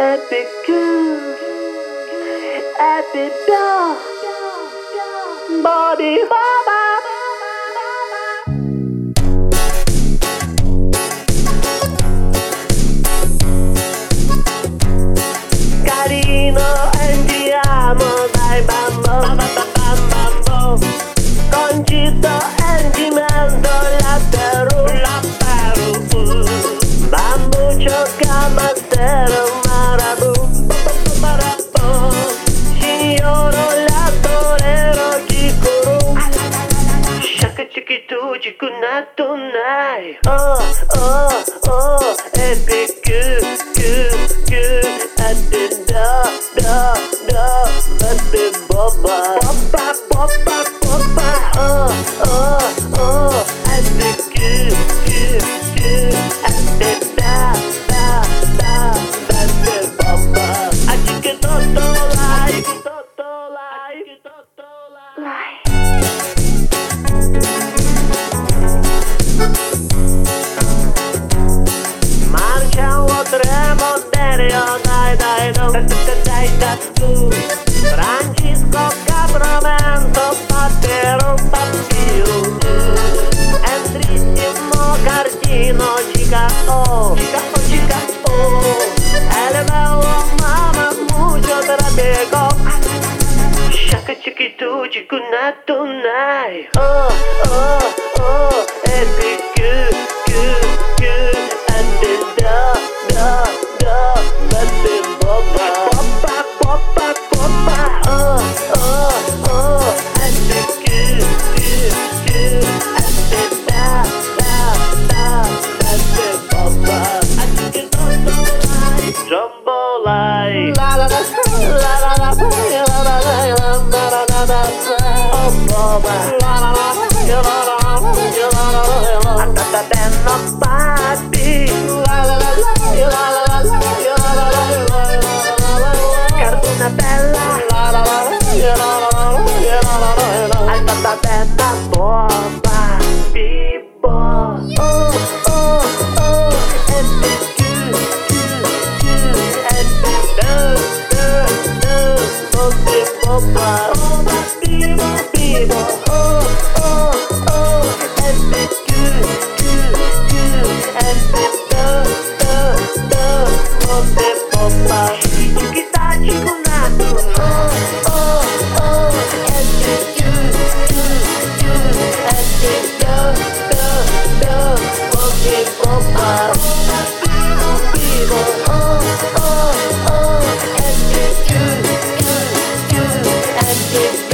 Epicure, Epicure, Body Baba. Carino, andiamo dai bambò, bambò. Concito, endimento, latero, bambuccio, camatero, marabù, marabù. Signoro, lattorero, chicuru, shaka chiquitu, chicunato, nai. Oh, oh, oh, epicure, da, baby boba, popa, oh, oh, oh, epicure, da, baby boba. Aqui que toto like. Marcia o tremo derio, dai, no, dai, tu. Francisco Capramento, Patero, Papiro. Entrissimo Cardino, Chica, oh. Eleveo, mama, mucho tratego. Shaka chiquitu, chicunato, nai. Oh, oh, oh, epicure, da, baby boba. Popa, oh, oh, oh, epicure, da, baby boba. I think it's like jambalaya. Oh, boba. Atata papi. Cartuna bella. Atata boba. Bibo. Oh, oh, oh. Epicure, boba. Bibo. Oh, oh, oh. Epicure, boba. Chiquita, chicunato. Oh, oh, oh. Epicure, boba. Bibo. Oh, oh, oh. Epicure,